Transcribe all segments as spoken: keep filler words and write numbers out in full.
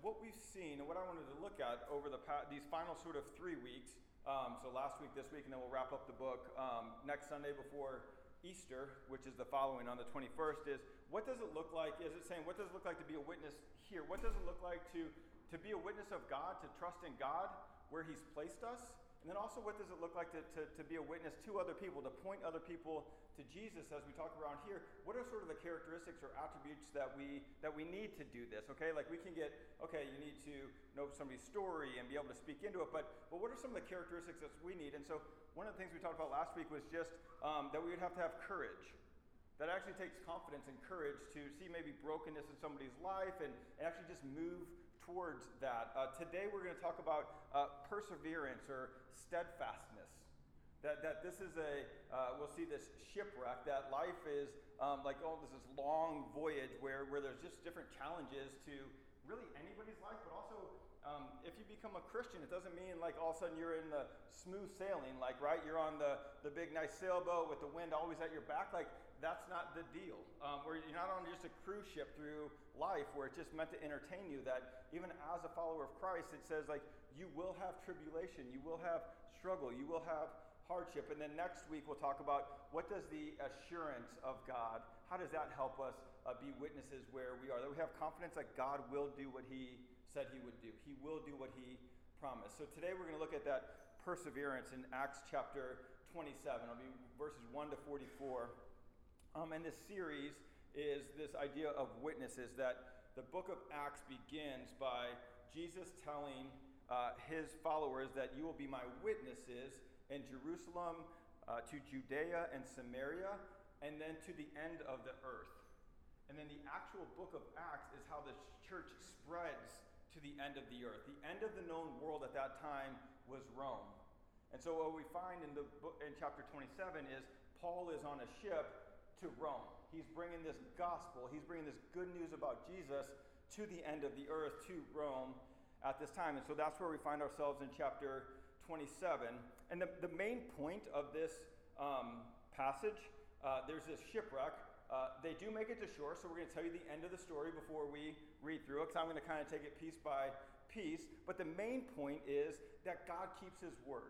what we've seen and what I wanted to look at over the past, these final sort of three weeks, um, so last week, this week, and then we'll wrap up the book um, next Sunday before Easter, which is the following on the twenty-first, is what does it look like, is it saying, what does it look like to be a witness here? What does it look like to, to be a witness of God, to trust in God where he's placed us? And then also, what does it look like to, to, to be a witness to other people, to point other people to Jesus as we talk around here? What are sort of the characteristics or attributes that we that we need to do this, okay? Like we can get, okay, you need to know somebody's story and be able to speak into it, but, but what are some of the characteristics that we need? And so one of the things we talked about last week was just um, that we would have to have courage. That actually takes confidence and courage to see maybe brokenness in somebody's life and, and actually just move towards that. Uh, today we're going to talk about uh, perseverance or steadfastness. That, that this is a, uh, we'll see this shipwreck, that life is um, like, oh, this is long voyage where, where there's just different challenges to really anybody's life, but also um, if you become a Christian, it doesn't mean like all of a sudden you're in the smooth sailing, like, right, you're on the, the big nice sailboat with the wind always at your back, like that's not the deal. Um, where you're not on just a cruise ship through life where it's just meant to entertain you, that even as a follower of Christ, it says like you will have tribulation, you will have struggle, you will have hardship. And then next week we'll talk about what does the assurance of God, how does that help us uh, be witnesses where we are, that we have confidence that God will do what he said he would do. He will do what he promised. So today we're going to look at that perseverance in Acts chapter twenty-seven. It'll be verses one to forty-four. Um, and this series is this idea of witnesses, that the book of Acts begins by Jesus telling uh, his followers that you will be my witnesses in Jerusalem, uh, to Judea and Samaria, and then to the end of the earth. And then the actual book of Acts is how the church spreads to the end of the earth. The end of the known world at that time was Rome. And so what we find in the book, in chapter twenty-seven, is Paul is on a ship to Rome. He's bringing this gospel, he's bringing this good news about Jesus to the end of the earth, to Rome at this time. And so that's where we find ourselves in chapter twenty-seven. And the, the main point of this um, passage, uh, there's this shipwreck. Uh, they do make it to shore, so we're going to tell you the end of the story before we read through it, because I'm going to kind of take it piece by piece. But the main point is that God keeps his word,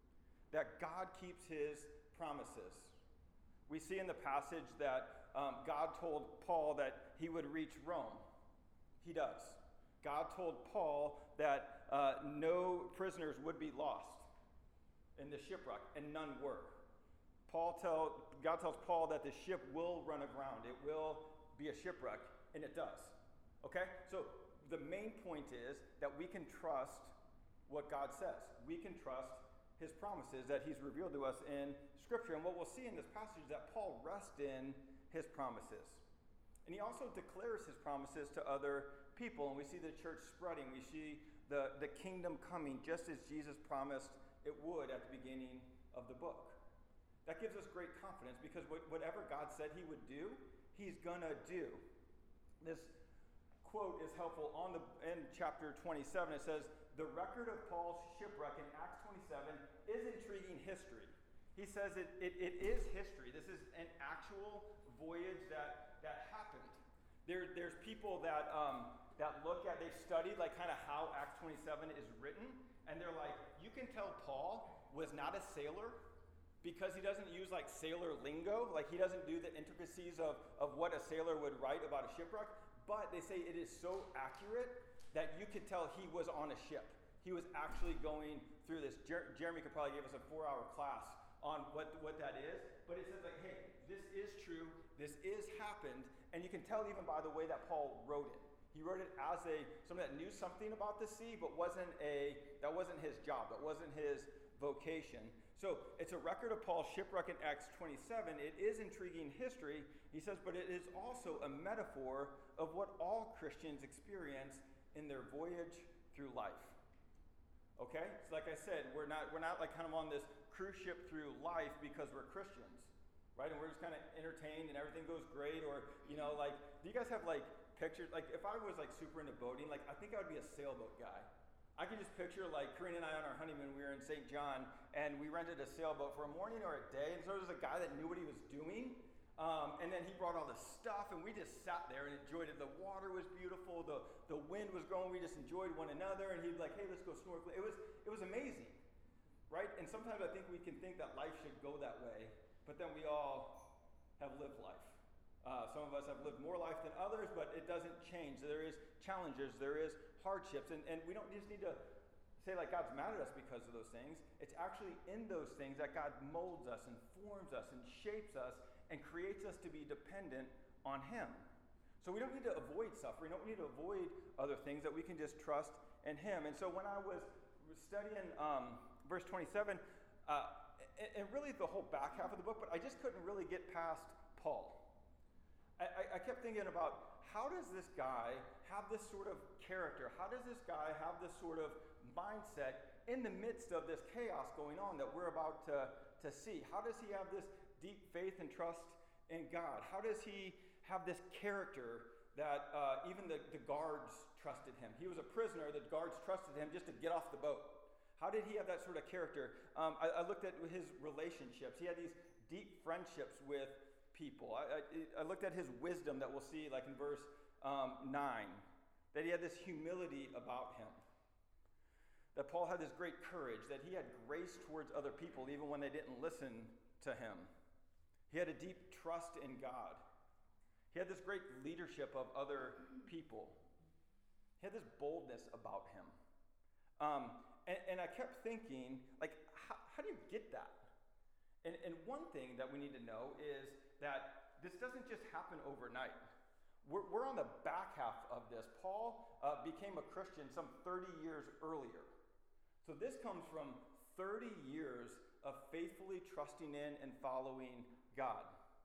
that God keeps his promises. We see in the passage that um, God told Paul that he would reach Rome. He does. God told Paul that uh, no prisoners would be lost in the shipwreck, and none were. Paul tell, God tells Paul that the ship will run aground. It will be a shipwreck, and it does. Okay? So the main point is that we can trust what God says. We can trust his promises that he's revealed to us in Scripture. And what we'll see in this passage is that Paul rests in his promises. And he also declares his promises to other people. And we see the church spreading. We see the, the kingdom coming just as Jesus promised it would at the beginning of the book. That gives us great confidence because whatever God said he would do, he's going to do. This quote is helpful on the in chapter twenty-seven. It says, the record of Paul's shipwreck in Acts twenty-seven is intriguing history. He says it, it, it is history. This is an actual voyage that, that happened. There, there's people that um, that look at, they've studied like kind of how Acts twenty-seven is written, and they're like, you can tell Paul was not a sailor because he doesn't use like sailor lingo, like he doesn't do the intricacies of, of what a sailor would write about a shipwreck, but they say it is so accurate that you could tell he was on a ship. He was actually going through this. Jer- Jeremy could probably give us a four-hour class on what, what that is, but it says like, hey, this is true, this is happened, and you can tell even by the way that Paul wrote it. He wrote it as a someone that knew something about the sea, but wasn't a that wasn't his job, that wasn't his vocation. So it's a record of Paul's shipwreck in Acts twenty-seven. It is intriguing history, he says, but it is also a metaphor of what all Christians experience in their voyage through life. Okay? So like I said, we're not we're not like kind of on this cruise ship through life because we're Christians, right? And we're just kind of entertained and everything goes great. Or, you know, like, do you guys have like pictures? Like if I was like super into boating, like I think I would be a sailboat guy. I can just picture like Karina and I on our honeymoon, we were in Saint John and we rented a sailboat for a morning or a day. And so there was a guy that knew what he was doing. Um, and then he brought all this stuff, and we just sat there and enjoyed it. The water was beautiful. The, the wind was going. We just enjoyed one another. And he'd be like, hey, let's go snorkeling. It was, it was amazing, right? And sometimes I think we can think that life should go that way, but then we all have lived life. Uh, some of us have lived more life than others, but it doesn't change. There is challenges. There is hardships. And, and we don't just need to say like God's mad at us because of those things. It's actually in those things that God molds us and forms us and shapes us and creates us to be dependent on him. So we don't need to avoid suffering. We don't need to avoid other things, that we can just trust in him. And so when I was studying um, verse twenty-seven, uh, and, and really the whole back half of the book, but I just couldn't really get past Paul. I, I kept thinking about, how does this guy have this sort of character? How does this guy have this sort of mindset in the midst of this chaos going on that we're about to, to see? How does he have this deep faith and trust in God? How does he have this character that uh, even the, the guards trusted him? He was a prisoner. The guards trusted him just to get off the boat. How did he have that sort of character? Um, I, I looked at his relationships. He had these deep friendships with people. I, I, I looked at his wisdom that we'll see like in verse um, nine, that he had this humility about him. That Paul had this great courage, that he had grace towards other people even when they didn't listen to him. He had a deep trust in God. He had this great leadership of other people. He had this boldness about him. Um, and, and I kept thinking, like, how, how do you get that? And, and one thing that we need to know is that this doesn't just happen overnight. We're, we're on the back half of this. Paul uh, became a Christian some thirty years earlier. So this comes from thirty years of faithfully trusting in and following God.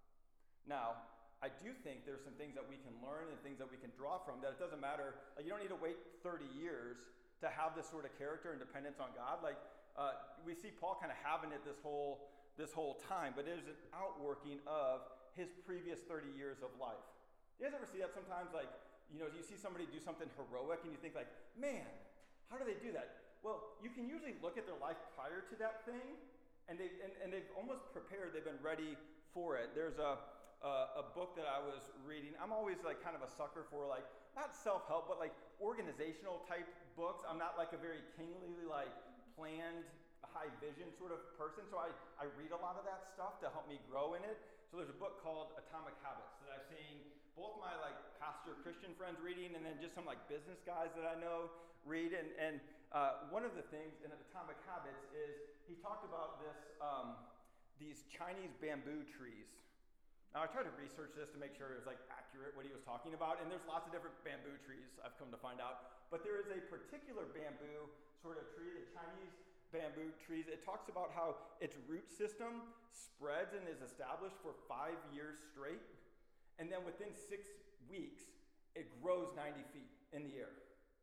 Now, I do think there's some things that we can learn and things that we can draw from, that it doesn't matter. Like, you don't need to wait thirty years to have this sort of character and dependence on God. Like, uh, we see Paul kind of having it this whole this whole time, but it is an outworking of his previous thirty years of life. You guys ever see that sometimes? Like, you know, you see somebody do something heroic and you think like, man, how do they do that? Well, you can usually look at their life prior to that thing, and, they, and, and they've almost prepared, they've been ready for it. There's a, a, a book that I was reading. I'm always like kind of a sucker for like, not self-help, but like organizational type books. I'm not like a very kingly, like planned, high vision sort of person. So I, I read a lot of that stuff to help me grow in it. So there's a book called Atomic Habits that I've seen both my like pastor Christian friends reading, and then just some like business guys that I know read. And, and uh, one of the things in Atomic Habits is he talked about this, um, these Chinese bamboo trees. Now I tried to research this to make sure it was like accurate what he was talking about, and there's lots of different bamboo trees I've come to find out. But there is a particular bamboo sort of tree, the Chinese bamboo trees. It talks about how its root system spreads and is established for five years straight, and then within six weeks, it grows ninety feet in the air.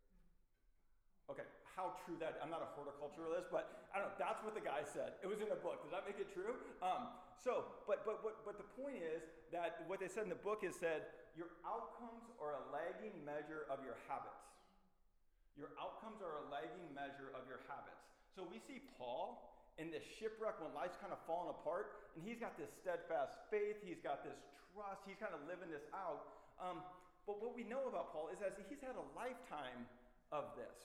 Okay, how true that, I'm not a horticulturalist, but I don't know, that's what the guy said. It was in a book. Does that make it true? Um, so, but, but, but, but the point is that what they said in the book is said, your outcomes are a lagging measure of your habits. Your outcomes are a lagging measure of your habits. So we see Paul in this shipwreck when life's kind of falling apart, and he's got this steadfast faith, he's got this trust, he's kind of living this out. Um, but what we know about Paul is that he's had a lifetime of this.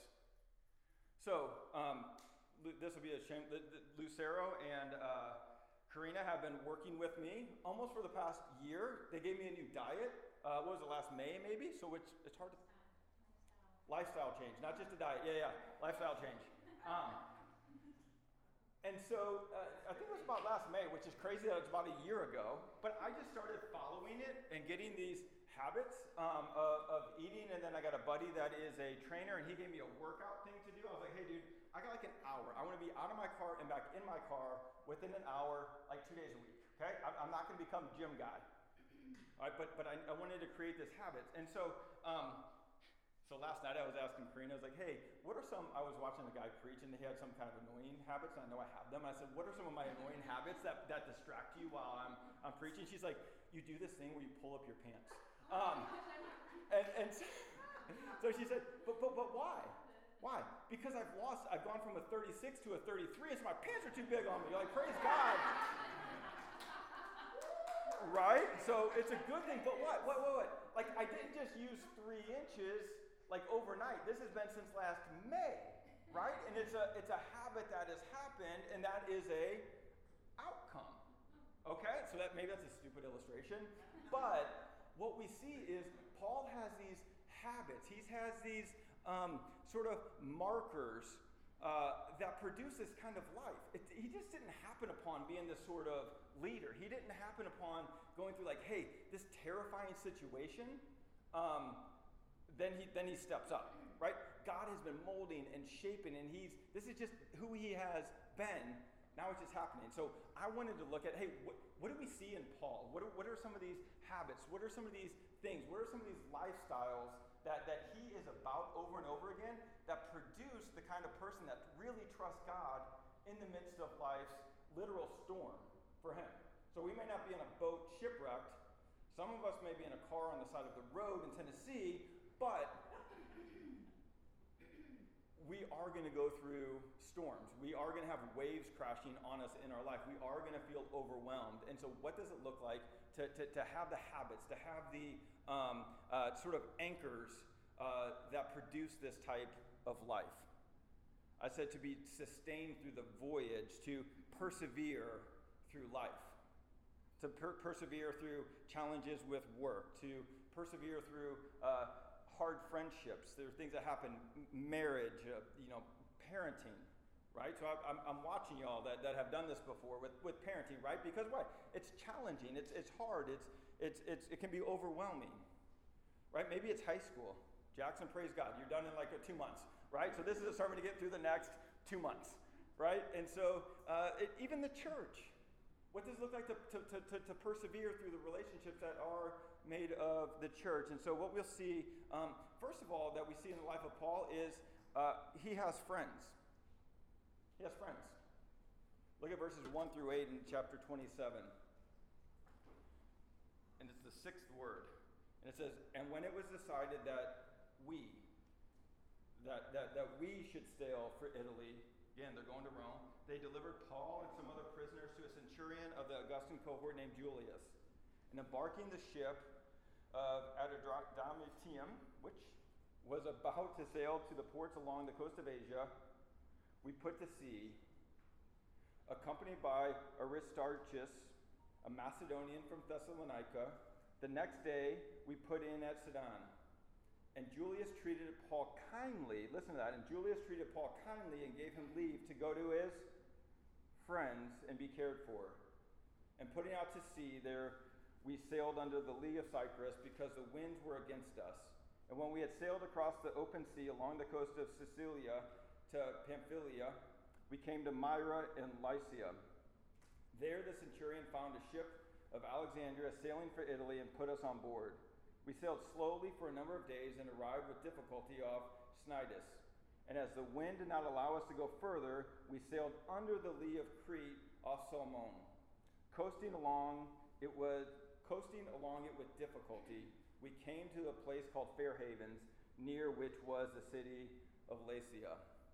So um, this will be a shame. Lucero and uh, Karina have been working with me almost for the past year. They gave me a new diet. Uh, what was it, last May maybe? So it's, it's hard to... Lifestyle change, not just a diet. Yeah, yeah, lifestyle change. Um, and so uh, I think it was about last May, which is crazy that it's about a year ago, but I just started following it and getting these habits um, of, of eating, and then I got a buddy that is a trainer, and he gave me a workout thing to do. I was like, hey dude, I got like an hour. I want to be out of my car and back in my car within an hour, like two days a week, okay? I'm, I'm not going to become gym guy. All right, but but I, I wanted to create this habit. And so, um, So last night I was asking Karina, I was like, hey, what are some, I was watching a guy preach and he had some kind of annoying habits, and I know I have them. I said, what are some of my annoying habits that, that distract you while I'm, I'm preaching? She's like, you do this thing where you pull up your pants. Um, and and so, so she said, but, but, but why? Why? Because I've lost, I've gone from a thirty-six to a thirty-three, and so my pants are too big on me. You're like, praise God. Right? So it's a good thing, but what? What, what, what? Like, I didn't just use three inches, like, overnight. This has been since last May, right? And it's a it's a habit that has happened, and that is a outcome. Okay? So that maybe that's a stupid illustration, but what we see is Paul has these habits. He has these um, sort of markers uh, that produce this kind of life. It, he just didn't happen upon being this sort of leader. He didn't happen upon going through like, hey, this terrifying situation. Um, then he then he steps up, right? God has been molding and shaping, and he's this is just who he has been. Now it's just happening. So I wanted to look at, hey, what, what do we see in Paul? What are, what are some of these habits? What are some of these things? What are some of these lifestyles that, that he is about over and over again that produce the kind of person that really trusts God in the midst of life's literal storm for him? So we may not be in a boat shipwrecked. Some of us may be in a car on the side of the road in Tennessee, but we are going to go through storms. We are going to have waves crashing on us in our life. We are going to feel overwhelmed. And so what does it look like to, to, to have the habits, to have the um, uh, sort of anchors uh, that produce this type of life? I said to be sustained through the voyage, to persevere through life, to per- persevere through challenges with work, to persevere through uh, hard friendships. There are things that happen, marriage, uh, you know, parenting, right? So I, I'm, I'm watching y'all that, that have done this before with, with parenting, right? Because what? It's challenging. It's it's hard. It's it's it's it can be overwhelming, right? Maybe it's high school. Jackson, praise God, you're done in like a two months, right? So this is a sermon to get through the next two months, right? And so uh, it, even the church. What does it look like to, to, to, to persevere through the relationships that are made of the church? And so what we'll see, um, first of all, that we see in the life of Paul is uh, he has friends. He has friends. Look at verses one through eight in chapter twenty-seven. And it's the sixth word. And it says, and when it was decided that we, that, that, that we should sail for Italy, again, they're going to Rome, they delivered Paul and some other prisoners to a centurion of the Augustan cohort named Julius. And embarking the ship of Adramyttium, which was about to sail to the ports along the coast of Asia, we put to sea, accompanied by Aristarchus, a Macedonian from Thessalonica. The next day, we put in at Sidon. And Julius treated Paul kindly, listen to that, and Julius treated Paul kindly and gave him leave to go to his friends and be cared for. And putting out to sea, there we sailed under the lee of Cyprus because the winds were against us. And when we had sailed across the open sea along the coast of Sicilia to Pamphylia, we came to Myra in Lycia. There the centurion found a ship of Alexandria sailing for Italy and put us on board. We sailed slowly for a number of days and arrived with difficulty off Cnidus. And as the wind did not allow us to go further, we sailed under the lee of Crete off Salmon. Coasting along it was coasting along it with difficulty, we came to a place called Fair Havens, near which was the city of Lasea.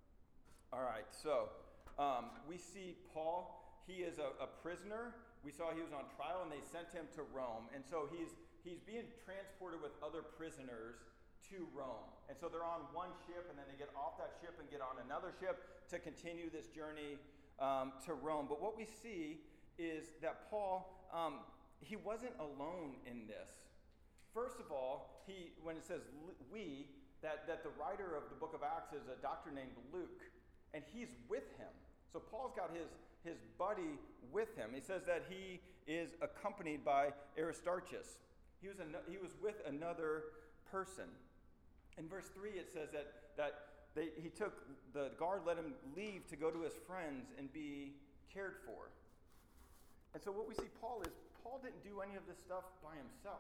All right, so um, we see Paul. He is a, a prisoner. We saw he was on trial, and they sent him to Rome. And so he's he's being transported with other prisoners to Rome. And so they're on one ship, and then they get off that ship and get on another ship to continue this journey um, to Rome. But what we see is that Paul, um, he wasn't alone in this. First of all, he when it says we, that, that the writer of the book of Acts is a doctor named Luke, and he's with him. So Paul's got his, his buddy with him. He says that he is accompanied by Aristarchus. He was, an, he was with another person. In verse three, it says that, that they, he took, the guard let him leave to go to his friends and be cared for. And so what we see Paul is, Paul didn't do any of this stuff by himself.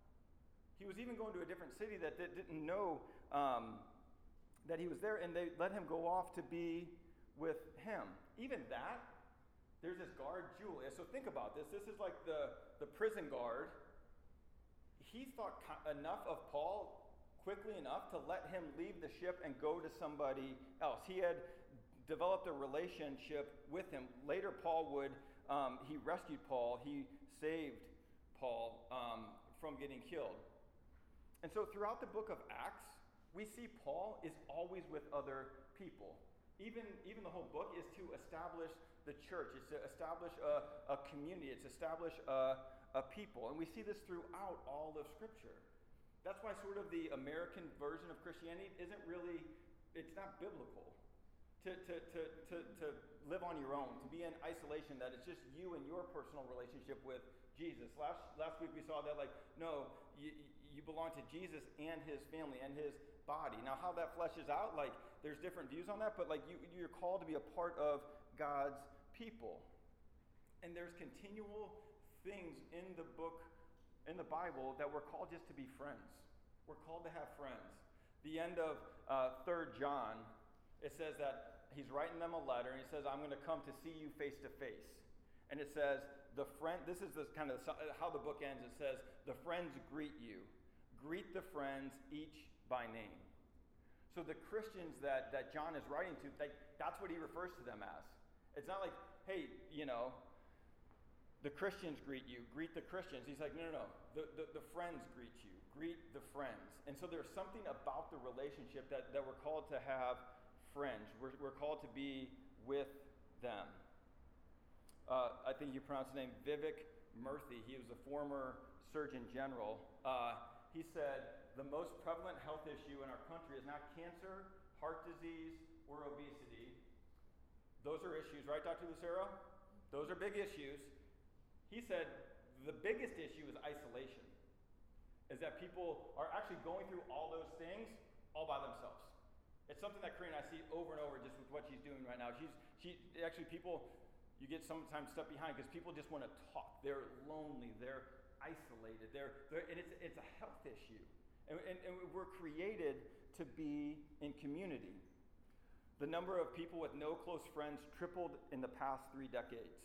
He was even going to a different city that didn't know um, that he was there, and they let him go off to be with him. Even that, there's this guard, Julius. So think about this. This is like the, the prison guard. He thought enough of Paul quickly enough to let him leave the ship and go to somebody else. He had developed a relationship with him. Later, Paul would, um, he rescued Paul. He saved Paul um, from getting killed. And so throughout the book of Acts, we see Paul is always with other people. Even, even the whole book is to establish the church. It's to establish a, a community. It's to establish a, a people. And we see this throughout all of Scripture. That's why sort of the American version of Christianity isn't really, it's not biblical. To, to, to, to, to live on your own, to be in isolation, that it's just you and your personal relationship with Jesus. Last, last week we saw that, like, no, you, you belong to Jesus and his family and his body. Now, how that fleshes out, like, there's different views on that, but like you, you're called to be a part of God's people. And there's continual things in the book, in the Bible, that we're called just to be friends. We're called to have friends. The end of uh, Third John, it says that he's writing them a letter, and he says, I'm going to come to see you face to face. And it says, the friend, this is the kind of how the book ends. It says, the friends greet you. Greet the friends each by name. So the Christians that, that John is writing to, they, that's what he refers to them as. It's not like, hey, you know, the Christians greet you, greet the Christians. He's like, no, no, no, the, the, the friends greet you, greet the friends. And so there's something about the relationship that, that we're called to have friends. We're, we're called to be with them. Uh, I think you pronounce his name Vivek Murthy. He was a former Surgeon General. Uh, he said, the most prevalent health issue in our country is not cancer, heart disease, or obesity. Those are issues, right, Doctor Lucero? Those are big issues. He said the biggest issue is isolation, is that people are actually going through all those things all by themselves. It's something that Corinne and I see over and over just with what she's doing right now. She's, she actually, people, you get sometimes stuck behind because people just want to talk. They're lonely. They're isolated. They're, they're and it's, it's a health issue. And, and, and we're created to be in community. The number of people with no close friends tripled in the past three decades.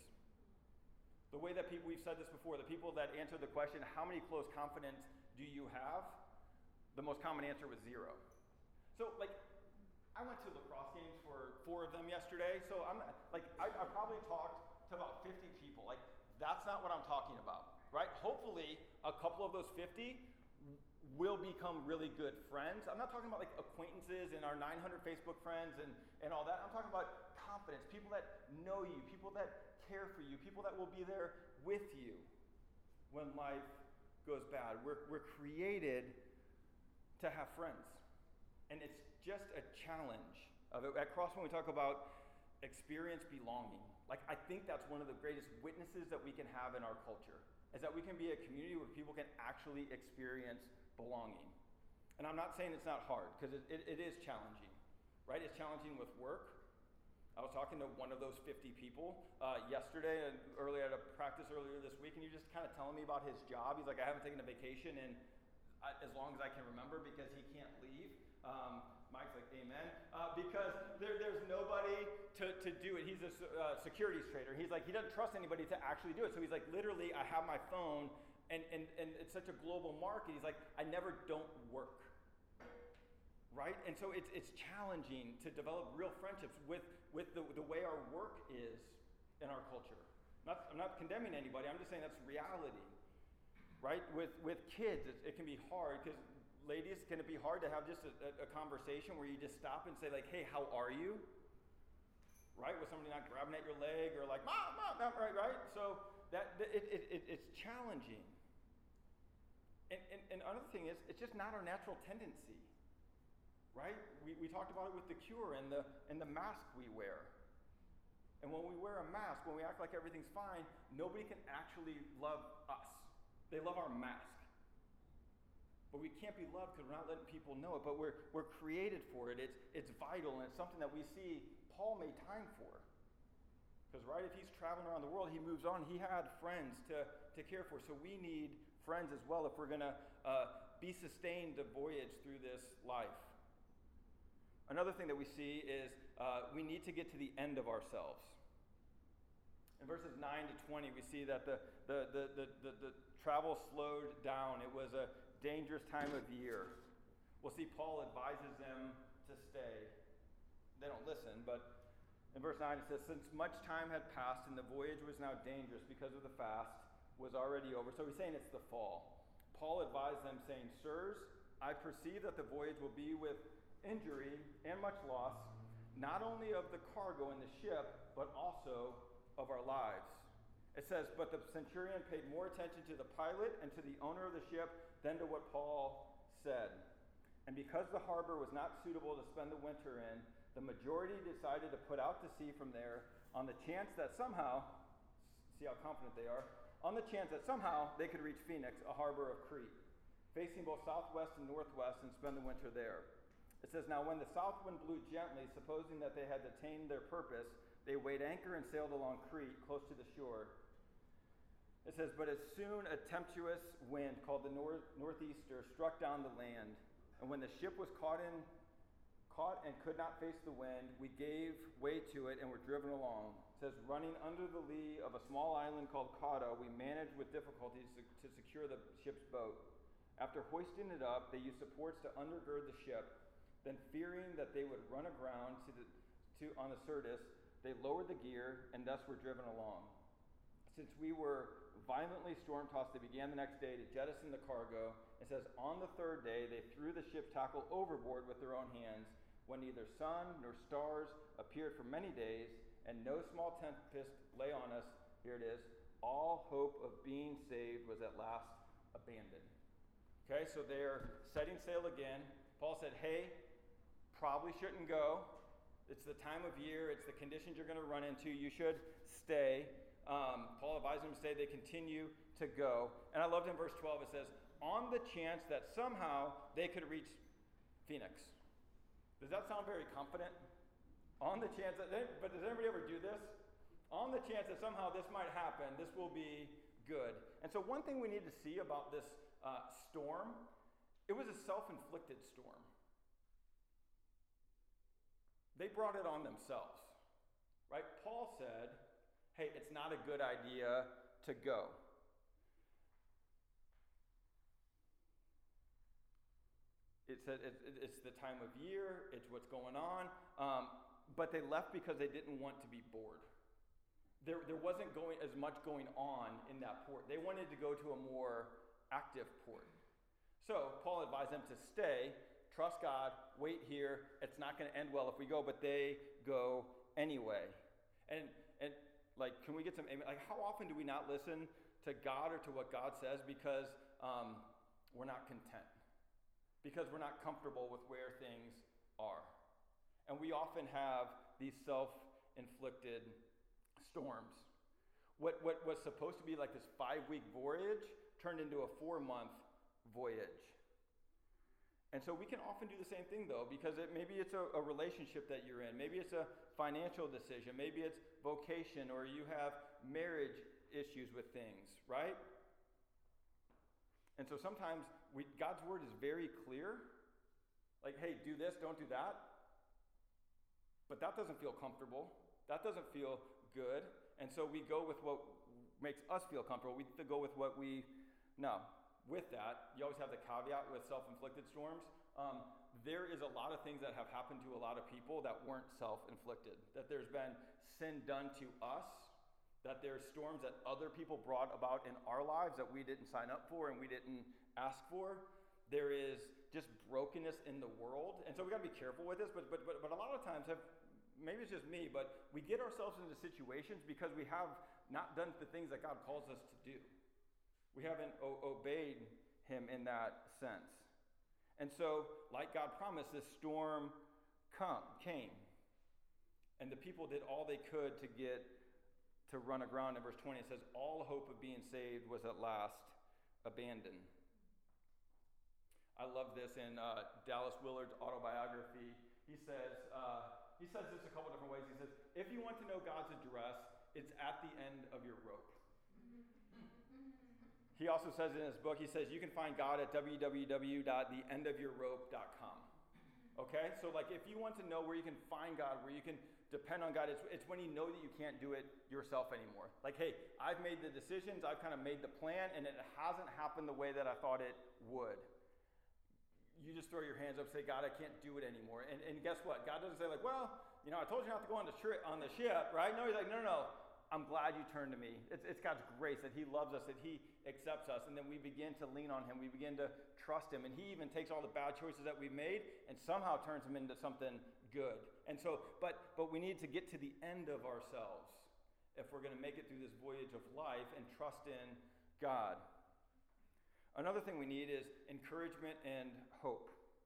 The way that people, we've said this before, the people that answer the question, how many close confidants do you have? The most common answer was zero. So, like, I went to lacrosse games for four of them yesterday, so I'm like, I, I probably talked to about fifty people. Like, that's not what I'm talking about, right? Hopefully, a couple of those fifty will become really good friends. I'm not talking about like acquaintances and our nine hundred Facebook friends and, and all that. I'm talking about confidence, people that know you, people that care for you, people that will be there with you when life goes bad. We're, we're created to have friends. And it's just a challenge of it. At Crosspoint, we talk about experience belonging. Like, I think that's one of the greatest witnesses that we can have in our culture, is that we can be a community where people can actually experience belonging. And I'm not saying it's not hard, because it, it, it is challenging, right? It's challenging with work. I was talking to one of those fifty people uh, yesterday, and early at a practice earlier this week, and he was just kind of telling me about his job. He's like, I haven't taken a vacation in uh, as long as I can remember because he can't leave. Um, Mike's like, amen. Uh, because there, there's nobody to, to do it. He's a uh, securities trader. He's like, he doesn't trust anybody to actually do it. So he's like, literally, I have my phone, and, and, and it's such a global market. He's like, I never don't work. Right? And so it's it's challenging to develop real friendships with, with the, the way our work is in our culture. Not, I'm not condemning anybody. I'm just saying that's reality. Right? With, with kids, it, it can be hard because ladies, can it be hard to have just a, a, a conversation where you just stop and say like, hey, how are you? Right? With somebody not grabbing at your leg or like, mom, mom, mom, right, right? So that it, it, it, it's challenging. And, and, and another thing is, it's just not our natural tendency. Right? We, we talked about it with the cure and the, and the mask we wear. And when we wear a mask, when we act like everything's fine, nobody can actually love us. They love our mask. But we can't be loved because we're not letting people know it. But we're, we're created for it. It's, it's vital, and it's something that we see Paul made time for. Because, right, if he's traveling around the world, he moves on. He had friends to, to care for. So we need friends as well if we're going to uh, be sustained the voyage through this life. Another thing that we see is uh, we need to get to the end of ourselves. In verses nine to twenty, we see that the, the, the, the, the, the travel slowed down. It was a dangerous time of year. We'll see Paul advises them to stay. They don't listen, but in verse nine it says, since much time had passed and the voyage was now dangerous because of the fast, was already over. So he's saying it's the fall. Paul advised them, saying, "Sirs, I perceive that the voyage will be with injury and much loss, not only of the cargo and the ship, but also of our lives." It says, "But the centurion paid more attention to the pilot and to the owner of the ship than to what Paul said. And because the harbor was not suitable to spend the winter in, the majority decided to put out to sea from there on the chance that somehow," see how confident they are, "on the chance that somehow they could reach Phoenix, a harbor of Crete, facing both southwest and northwest, and spend the winter there." It says, "Now when the south wind blew gently, supposing that they had attained their purpose, they weighed anchor and sailed along Crete, close to the shore." It says, "But as soon a tempestuous wind called the north, northeaster struck down the land, and when the ship was caught in, caught and could not face the wind, we gave way to it and were driven along." It says, "Running under the lee of a small island called Cauda, we managed with difficulties to, to secure the ship's boat. After hoisting it up, they used supports to undergird the ship. Then, fearing that they would run aground to the, to, on the Syrtis, they lowered the gear and thus were driven along. Since we were violently storm-tossed, they began the next day to jettison the cargo." It says, "On the third day, they threw the ship's tackle overboard with their own hands, when neither sun nor stars appeared for many days, and no small tempest lay on us." Here it is. "All hope of being saved was at last abandoned." Okay, so they're setting sail again. Paul said, "Hey, probably shouldn't go. It's the time of year. It's the conditions you're going to run into. You should stay." Um, Paul advised them to stay. They continue to go. And I loved in verse twelve, it says, "On the chance that somehow they could reach Phoenix." Does that sound very confident? On the chance that, they, but does anybody ever do this? On the chance that somehow this might happen, this will be good. And so one thing we need to see about this uh, storm, it was a self-inflicted storm. They brought it on themselves, right? Paul said, "Hey, it's not a good idea to go." It said it, it, it's the time of year, it's what's going on, um, but they left because they didn't want to be bored. There, there wasn't going as much going on in that port. They wanted to go to a more active port. So Paul advised them to stay, trust God, wait here. It's not going to end well if we go, but they go anyway. And and like, can we get some? Like, how often do we not listen to God or to what God says because um, we're not content, because we're not comfortable with where things are, and we often have these self-inflicted storms. What what was supposed to be like this five-week voyage turned into a four-month voyage. And so we can often do the same thing, though, because it, maybe it's a, a relationship that you're in. Maybe it's a financial decision. Maybe it's vocation, or you have marriage issues with things, right? And so sometimes we, God's word is very clear. Like, hey, do this, don't do that. But that doesn't feel comfortable. That doesn't feel good. And so we go with what makes us feel comfortable. We go with what we know. With that, you always have the caveat with self-inflicted storms. Um, there is a lot of things that have happened to a lot of people that weren't self-inflicted. That there's been sin done to us. That there's storms that other people brought about in our lives that we didn't sign up for and we didn't ask for. There is just brokenness in the world. And so we got to be careful with this. But, but, but, but a lot of times, have, maybe it's just me, but we get ourselves into situations because we have not done the things that God calls us to do. We haven't o- obeyed him in that sense. And so, like God promised, this storm come, came. And the people did all they could to get to run aground. In verse twenty, it says, "All hope of being saved was at last abandoned." I love this in uh, Dallas Willard's autobiography. He says, uh, he says this a couple different ways. He says, "If you want to know God's address, it's at the end of your rope." He also says in his book, he says, you can find God at w w w dot the end of your rope dot com. Okay? So like if you want to know where you can find God, where you can depend on God, it's, it's when you know that you can't do it yourself anymore. Like, hey, I've made the decisions, I've kind of made the plan, and it hasn't happened the way that I thought it would. You just throw your hands up and say, God, I can't do it anymore. And, and guess what? God doesn't say like, well, you know, I told you not to go on the, tri- on the ship, right? No, he's like, no, no, no. I'm glad you turned to me. It's, it's God's grace that he loves us, that he accepts us, and then we begin to lean on him. We begin to trust him, and he even takes all the bad choices that we've made and somehow turns them into something good. And so, but but we need to get to the end of ourselves if we're going to make it through this voyage of life and trust in God. Another thing we need is encouragement and hope.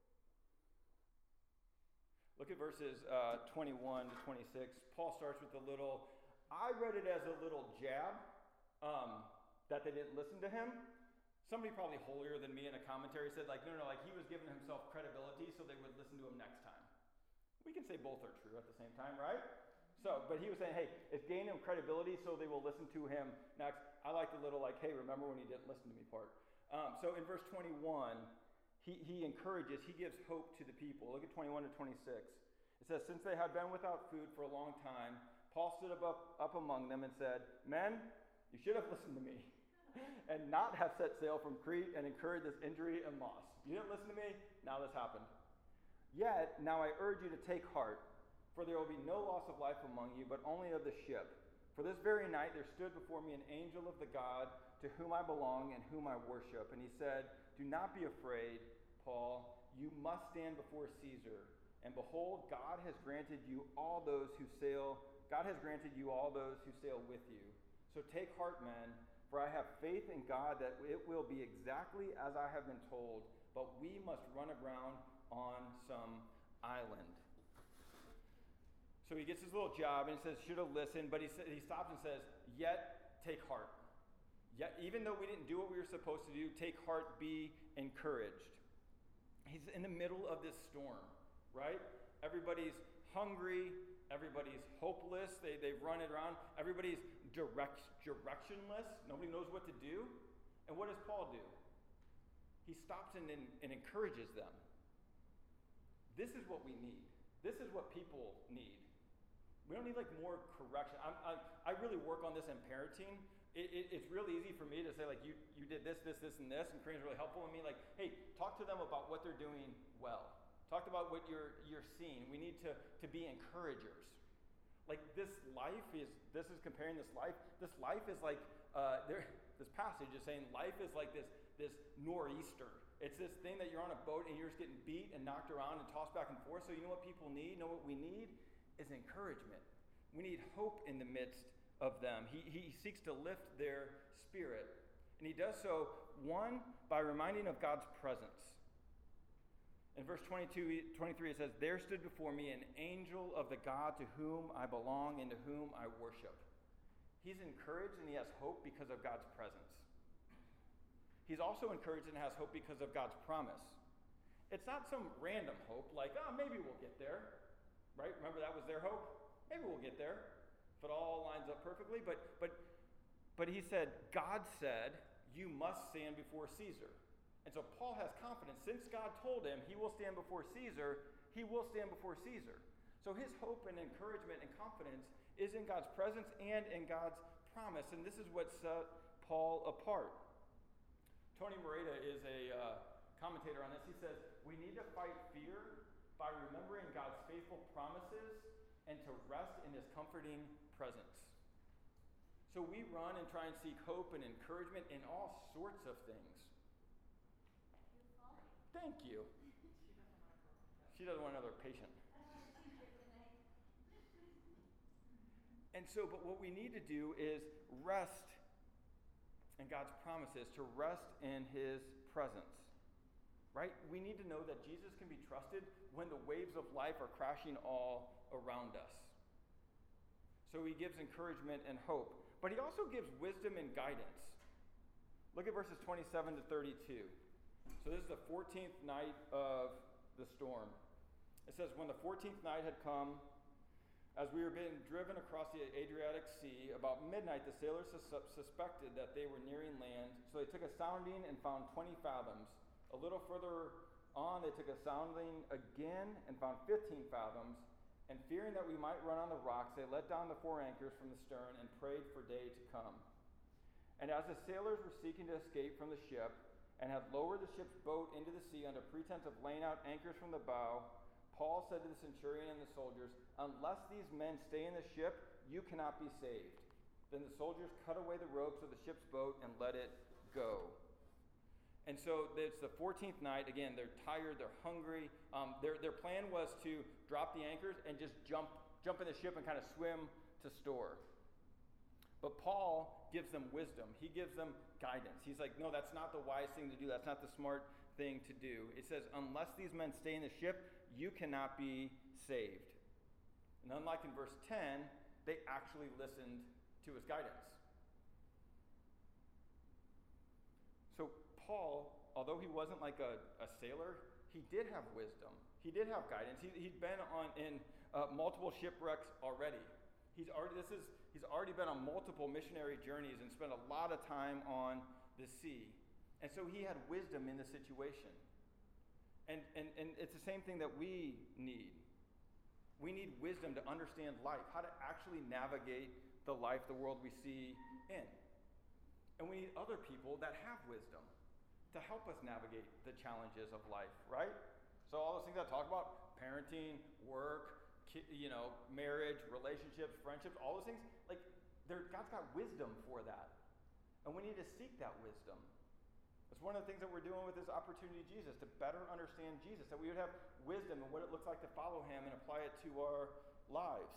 Look at verses uh, twenty-one to twenty-six. Paul starts with a little, I read it as a little jab um, that they didn't listen to him. Somebody probably holier than me in a commentary said, like, no, no, no, like he was giving himself credibility so they would listen to him next time. We can say both are true at the same time, right? So, but he was saying, hey, it's gain him credibility so they will listen to him next. I like the little, like, hey, remember when he didn't listen to me part. Um, so in verse twenty-one, he, he encourages, he gives hope to the people. Look at twenty-one to twenty-six. It says, since they had been without food for a long time, Paul stood up, up, up among them and said, men, you should have listened to me and not have set sail from Crete and incurred this injury and loss. You didn't listen to me, now this happened. Yet, now I urge you to take heart, for there will be no loss of life among you, but only of the ship. For this very night there stood before me an angel of the God to whom I belong and whom I worship. And he said, do not be afraid, Paul. You must stand before Caesar. And behold, God has granted you all those who sail, God has granted you all those who sail with you. So take heart, men, for I have faith in God that it will be exactly as I have been told, but we must run aground on some island. So he gets his little job and he says, should have listened, but he, he stops and says, yet take heart. Yet, even though we didn't do what we were supposed to do, take heart, be encouraged. He's in the middle of this storm, right? Everybody's hungry. Everybody's hopeless. They, they've run it around. Everybody's direct, directionless. Nobody knows what to do. And what does Paul do? He stops and, and, and encourages them. This is what we need. This is what people need. We don't need like more correction. I'm, I'm, I really work on this in parenting. It, it, it's really easy for me to say like, you, you did this, this, this, and this, and Korean's really helpful in me. Like, hey, talk to them about what they're doing well. Talk about what you're you're seeing. We need to, to be encouragers. Like this life is, this is comparing this life. This life is like, uh, there. This passage is saying life is like this, this nor'easter. It's this thing that you're on a boat and you're just getting beat and knocked around and tossed back and forth. So you know what people need? You know what we need? Is encouragement. We need hope in the midst of them. He, he seeks to lift their spirit. And he does so, one, by reminding of God's presence. In verse twenty-two, twenty-three, it says, there stood before me an angel of the God to whom I belong and to whom I worship. He's encouraged and he has hope because of God's presence. He's also encouraged and has hope because of God's promise. It's not some random hope like, oh, maybe we'll get there. Right? Remember that was their hope? Maybe we'll get there. If it all lines up perfectly. But but but he said, God said, you must stand before Caesar. And so Paul has confidence. Since God told him he will stand before Caesar, he will stand before Caesar. So his hope and encouragement and confidence is in God's presence and in God's promise. And this is what set Paul apart. Tony Morita is a uh, commentator on this. He says, we need to fight fear by remembering God's faithful promises and to rest in his comforting presence. So we run and try and seek hope and encouragement in all sorts of things. Thank you. She doesn't want another patient. And so, but what we need to do is rest in God's promises, to rest in his presence. Right? We need to know that Jesus can be trusted when the waves of life are crashing all around us. So he gives encouragement and hope. But he also gives wisdom and guidance. Look at verses twenty-seven to thirty-two. So this is the fourteenth night of the storm. It says, when the fourteenth night had come, as we were being driven across the Adriatic Sea, about midnight the sailors sus- suspected that they were nearing land. So they took a sounding and found twenty fathoms. A little further on, they took a sounding again and found fifteen fathoms. And fearing that we might run on the rocks, they let down the four anchors from the stern and prayed for day to come. And as the sailors were seeking to escape from the ship and had lowered the ship's boat into the sea under pretense of laying out anchors from the bow, Paul said to the centurion and the soldiers, unless these men stay in the ship, you cannot be saved. Then the soldiers cut away the ropes of the ship's boat and let it go. And so it's the fourteenth night. Again, they're tired, they're hungry. Um, their, their plan was to drop the anchors and just jump, jump in the ship and kind of swim to shore. But Paul gives them wisdom. He gives them guidance. He's like, no, that's not the wise thing to do. That's not the smart thing to do. It says, unless these men stay in the ship, you cannot be saved. And unlike in verse ten, they actually listened to his guidance. So Paul, although he wasn't like a, a sailor, he did have wisdom. He did have guidance. He, he'd been on in uh, multiple shipwrecks already. He's already this is he's already been on multiple missionary journeys and spent a lot of time on the sea. And so he had wisdom in the situation. And, and, and it's the same thing that we need. We need wisdom to understand life, how to actually navigate the life, the world we see in. And we need other people that have wisdom to help us navigate the challenges of life, right? So all those things I talk about, parenting, work, you know, marriage, relationships, friendships, all those things, like, God's got wisdom for that. And we need to seek that wisdom. It's one of the things that we're doing with this Opportunity Jesus, to better understand Jesus, that we would have wisdom and what it looks like to follow him and apply it to our lives.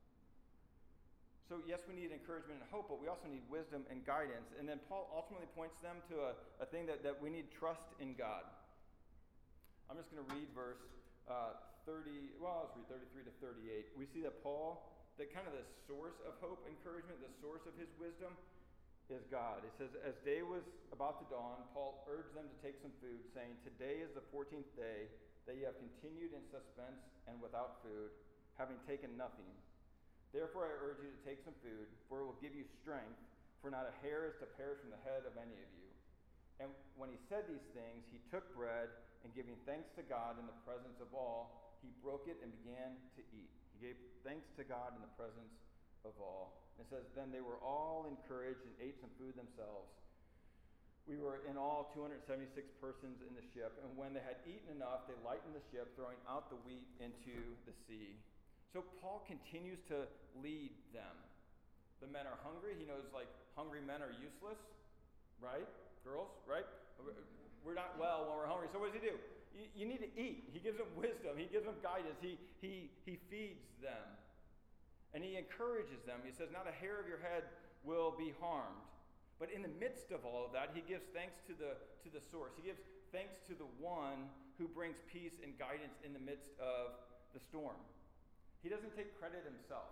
So yes, we need encouragement and hope, but we also need wisdom and guidance. And then Paul ultimately points them to a, a thing that, that we need trust in God. I'm just going to read verse uh, thirty, well, I'll just read thirty-three to thirty-eight. We see that Paul, that kind of the source of hope, encouragement, the source of his wisdom is God. It says, as day was about to dawn, Paul urged them to take some food, saying, today is the fourteenth day that you have continued in suspense and without food, having taken nothing. Therefore I urge you to take some food, for it will give you strength, for not a hair is to perish from the head of any of you. And when he said these things, he took bread, and giving thanks to God in the presence of all, he broke it and began to eat. He gave thanks to God in the presence of all. And it says, then they were all encouraged and ate some food themselves. We were in all two hundred seventy-six persons in the ship, and when they had eaten enough, they lightened the ship, throwing out the wheat into the sea. So Paul continues to lead them. The men are hungry. He knows, like, hungry men are useless, right? Girls, right? We're not well when we're hungry. So what does he do? You, you need to eat. He gives them wisdom. He gives them guidance. He, he, he feeds them. And he encourages them. He says, not a hair of your head will be harmed. But in the midst of all of that, he gives thanks to the, to the source. He gives thanks to the one who brings peace and guidance in the midst of the storm. He doesn't take credit himself.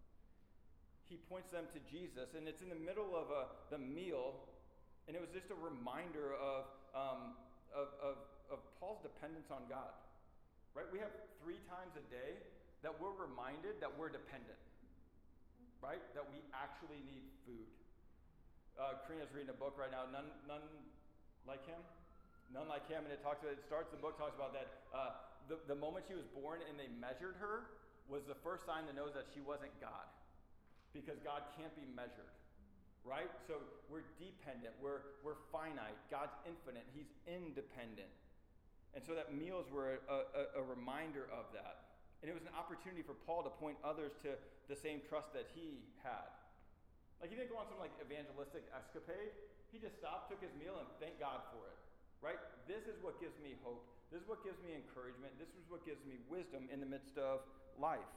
He points them to Jesus, and it's in the middle of a, the meal, and it was just a reminder of, um, of, of, of Paul's dependence on God. Right? We have three times a day that we're reminded that we're dependent. Right? That we actually need food. Uh, Karina's reading a book right now, None, None Like Him? None Like Him, and it talks about, it starts, the book talks about that uh, the, the moment she was born and they measured her was the first sign to know that she wasn't God. Because God can't be measured. Right? So we're dependent, we're, we're finite. God's infinite, he's independent. And so that meals were a, a, a reminder of that. And it was an opportunity for Paul to point others to the same trust that he had. Like, he didn't go on some like evangelistic escapade. He just stopped, took his meal, and thanked God for it. Right? This is what gives me hope. This is what gives me encouragement. This is what gives me wisdom in the midst of life.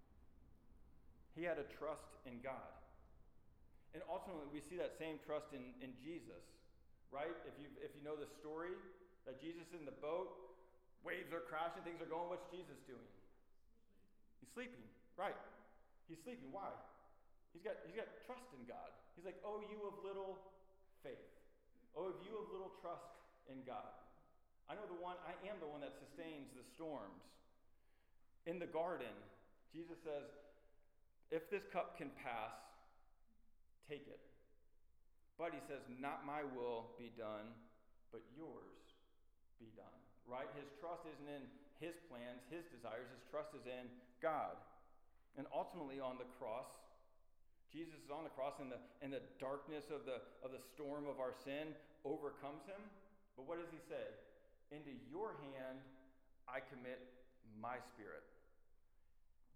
He had a trust in God. And ultimately, we see that same trust in, in Jesus. Right? If you if you know the story, that Jesus is in the boat, waves are crashing, things are going, what's Jesus doing? He's sleeping. Right. He's sleeping. Why? He's got he's got trust in God. He's like, oh, you of little faith. Oh, if you of little trust in God. I know the one, I am the one that sustains the storms. In the garden, Jesus says, if this cup can pass, take it. But he says, not my will be done, but yours be done. Right? His trust isn't in his plans, his desires. His trust is in God. And ultimately on the cross, Jesus is on the cross, and the, and the darkness of the, of the storm of our sin overcomes him. But what does he say? Into your hand I commit my spirit.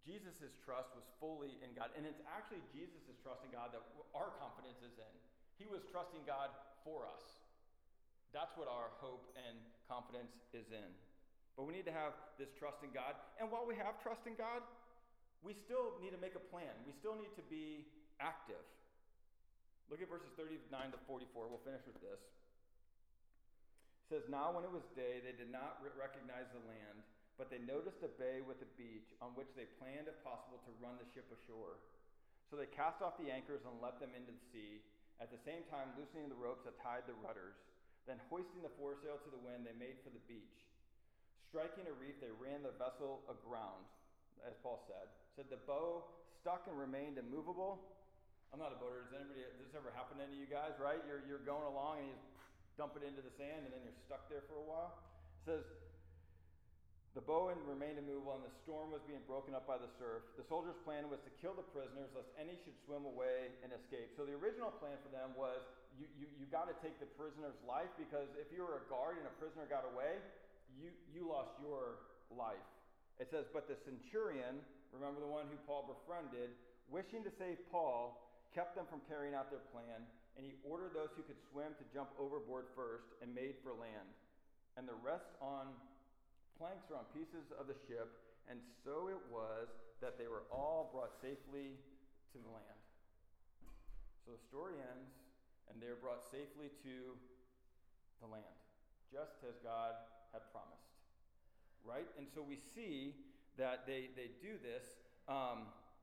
Jesus' trust was fully in God. And it's actually Jesus' trust in God that our confidence is in. He was trusting God for us. That's what our hope and confidence is in. But we need to have this trust in God. And while we have trust in God, we still need to make a plan. We still need to be active. Look at verses thirty-nine to forty-four. We'll finish with this. It says, "Now when it was day, they did not re- recognize the land, but they noticed a bay with a beach on which they planned, if possible, to run the ship ashore. So they cast off the anchors and let them into the sea, at the same time loosening the ropes that tied the rudders. Then hoisting the foresail to the wind, they made for the beach. Striking a reef, they ran the vessel aground," as Paul said. Said the bow stuck and remained immovable. I'm not a boater. Does anybody, does this ever happen to any of you guys, right? You're, you're going along and you just dump it into the sand and then you're stuck there for a while. It says, the bow remained immovable and the storm was being broken up by the surf. The soldiers' plan was to kill the prisoners lest any should swim away and escape. So the original plan for them was you, you, you got to take the prisoner's life, because if you were a guard and a prisoner got away, you, you lost your life. It says, but the centurion, remember the one who Paul befriended, wishing to save Paul, kept them from carrying out their plan, and he ordered those who could swim to jump overboard first and made for land, and the rest on planks or on pieces of the ship. And so it was that they were all brought safely to the land. So the story ends, and they're brought safely to the land, just as God had promised. Right? And so we see that they, they do this. Um,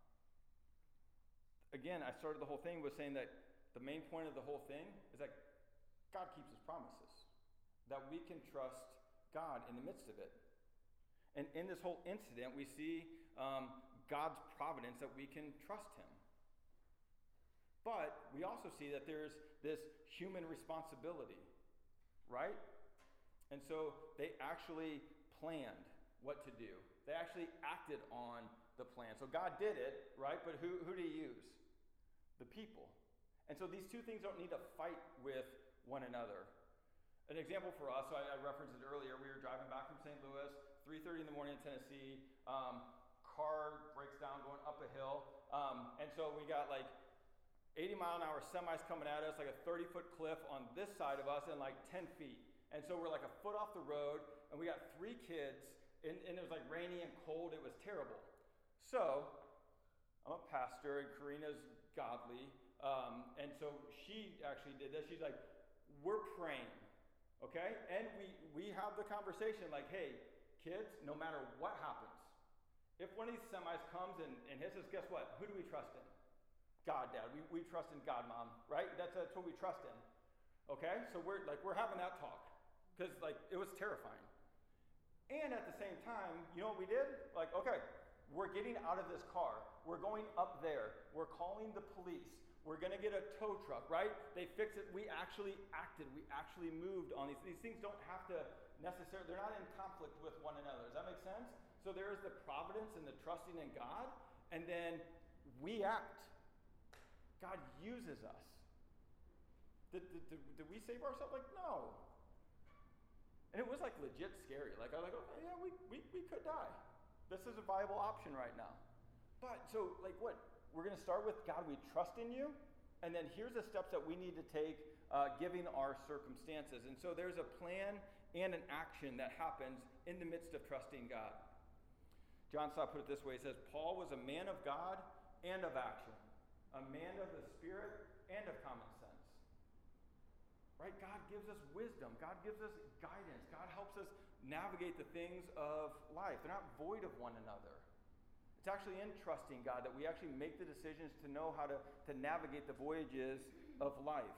again, I started the whole thing with saying that the main point of the whole thing is that God keeps his promises, that we can trust God in the midst of it. And in this whole incident, we see um, God's providence, that we can trust him. But we also see that there's this human responsibility, right? And so they actually planned what to do. They actually acted on the plan. So God did it, right? But who, who did he use? The people. And so these two things don't need to fight with one another. An example for us, so I, I referenced it earlier, we were driving back from Saint Louis, three thirty in the morning in Tennessee, um, car breaks down going up a hill, um, and so we got like eighty mile an hour semis coming at us, like a thirty foot cliff on this side of us and like ten feet. And so we're like a foot off the road, and we got three kids, and, and it was like rainy and cold. It was terrible. So I'm a pastor, and Karina's godly, um, and so she actually did this. She's like, we're praying, okay? And we, we have the conversation like, hey, kids, no matter what happens, if one of these semis comes and, and hits us, guess what? Who do we trust in? God, Dad. We, we trust in God, Mom, right? That's, that's what we trust in. Okay? So we're like, we're having that talk. Because like it was terrifying. And at the same time, you know what we did? Like, okay, we're getting out of this car. We're going up there. We're calling the police. We're going to get a tow truck, right? They fixed it. We actually acted. We actually moved on these. These things don't have to necessarily, they're not in conflict with one another. Does that make sense? So there is the providence and the trusting in God, and then we act. God uses us. Did, did, did, did we save ourselves? Like, no. And it was like legit scary. Like, I was like, okay, yeah, we, we, we could die. This is a viable option right now. But so, like, what? We're going to start with, God, we trust in you. And then here's the steps that we need to take uh, given our circumstances. And so there's a plan and an action that happens in the midst of trusting God. John Stott put it this way. He says, Paul was a man of God and of action, a man of the Spirit and of common sense. Right? God gives us wisdom. God gives us guidance. God helps us navigate the things of life. They're not void of one another. It's actually in trusting God that we actually make the decisions to know how to, to navigate the voyages of life.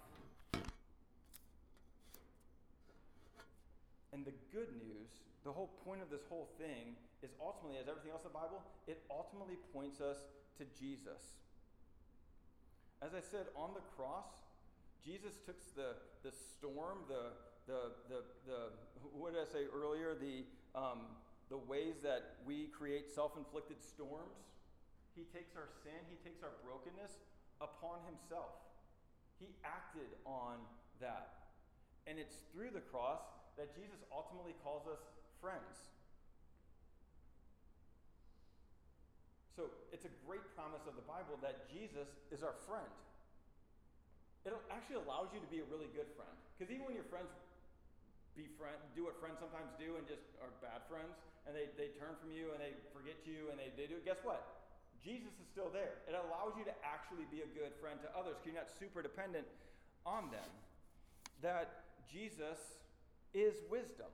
And the good news, the whole point of this whole thing is ultimately, as everything else in the Bible, it ultimately points us to Jesus. As I said, on the cross, Jesus took the, the storm, the, the, the, the, what did I say earlier, the, um, the ways that we create self-inflicted storms. He takes our sin, he takes our brokenness upon himself. He acted on that. And it's through the cross that Jesus ultimately calls us friends. So it's a great promise of the Bible that Jesus is our friend. It actually allows you to be a really good friend. Because even when your friends be friend, do what friends sometimes do and just are bad friends, and they, they turn from you and they forget you and they, they do, guess what? Jesus is still there. It allows you to actually be a good friend to others because you're not super dependent on them. That Jesus is wisdom.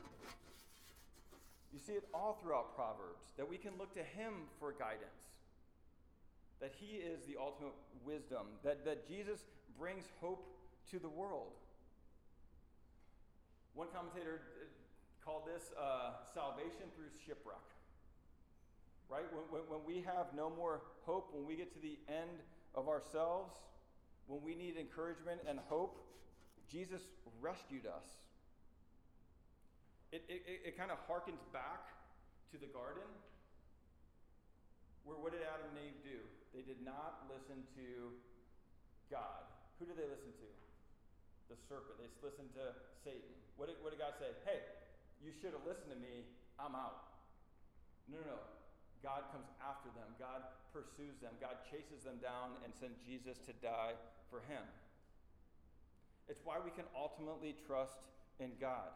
You see it all throughout Proverbs, that we can look to him for guidance. That he is the ultimate wisdom. That, that Jesus brings hope to the world. One commentator called this uh, salvation through shipwreck. Right? When, when, when we have no more hope, when we get to the end of ourselves, when we need encouragement and hope, Jesus rescued us. It, it, it kind of harkens back to the garden, where what did Adam and Eve do? They did not listen to God. Who did they listen to? The serpent. They listened to Satan. What did, what did God say? Hey, you should have listened to me. I'm out. No, no, no. God comes after them. God pursues them. God chases them down and sends Jesus to die for him. It's why we can ultimately trust in God.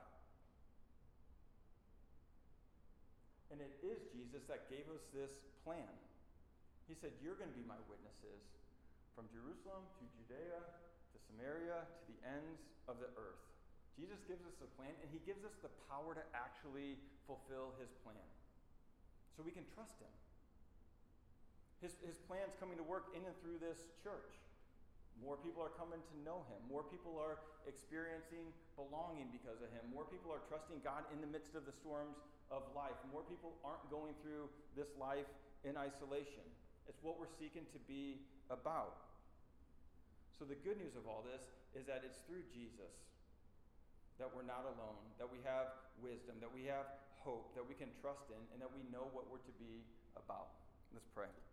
And it is Jesus that gave us this plan. He said, you're going to be my witnesses from Jerusalem to Judea to Samaria to the ends of the earth. Jesus gives us a plan, and he gives us the power to actually fulfill his plan. So we can trust him. His, his plan's coming to work in and through this church. More people are coming to know him. More people are experiencing belonging because of him. More people are trusting God in the midst of the storms of life. More people aren't going through this life in isolation. It's what we're seeking to be about. So the good news of all this is that it's through Jesus that we're not alone, that we have wisdom, that we have hope, that we can trust in, and that we know what we're to be about. Let's pray.